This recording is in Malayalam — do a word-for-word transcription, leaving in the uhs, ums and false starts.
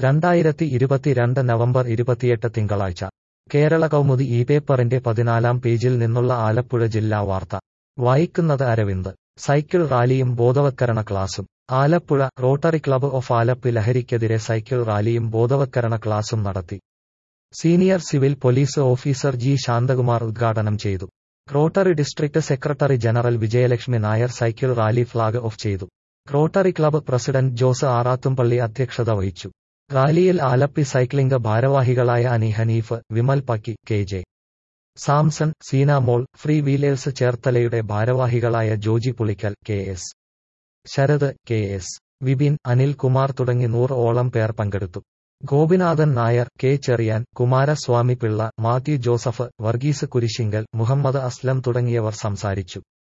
രണ്ടായിരത്തി ഇരുപത്തിരണ്ട് നവംബർ ഇരുപത്തിയെട്ട് തിങ്കളാഴ്ച കേരള കൗമുദി ഈ പേപ്പറിന്റെ പതിനാലാം പേജിൽ നിന്നുള്ള ആലപ്പുഴ ജില്ലാ വാർത്ത വായിക്കുന്നത് അരവിന്ദ്. സൈക്കിൾ റാലിയും ബോധവത്കരണ ക്ലാസും. Alappuzha. Rotary club of Alleppey ലഹരിക്കെതിരെ സൈക്കിൾ റാലിയും ബോധവത്കരണ ക്ലാസും നടത്തി. Senior civil police officer G Shanthakumar ഉദ്ഘാടനം ചെയ്തു. Rotary district secretary general Vijayalakshmi Nair cycle rally flag off ചെയ്തു. Rotary club president Jose Arathumpally അധ്യക്ഷത വഹിച്ചു. റാലിയിൽ ആലപ്പി സൈക്ലിംഗ് ഭാരവാഹികളായ Ani Hanif, Vimal Pakki, K J Samson, Seenamol, free wheelers ചേർത്തലയുടെ ഭാരവാഹികളായ Joji Pulickal, K S Sarath, K S Vipin, Anil Kumar തുടങ്ങി നൂറ് ഓളം പേർ പങ്കെടുത്തു. ഗോപിനാഥൻ നായർ, കെ ചെറിയാൻ, കുമാരസ്വാമി പിള്ള, മാത്യു ജോസഫ്, വർഗീസ് കുരിശിങ്കൽ, മുഹമ്മദ് അസ്ലം തുടങ്ങിയവർ സംസാരിച്ചു.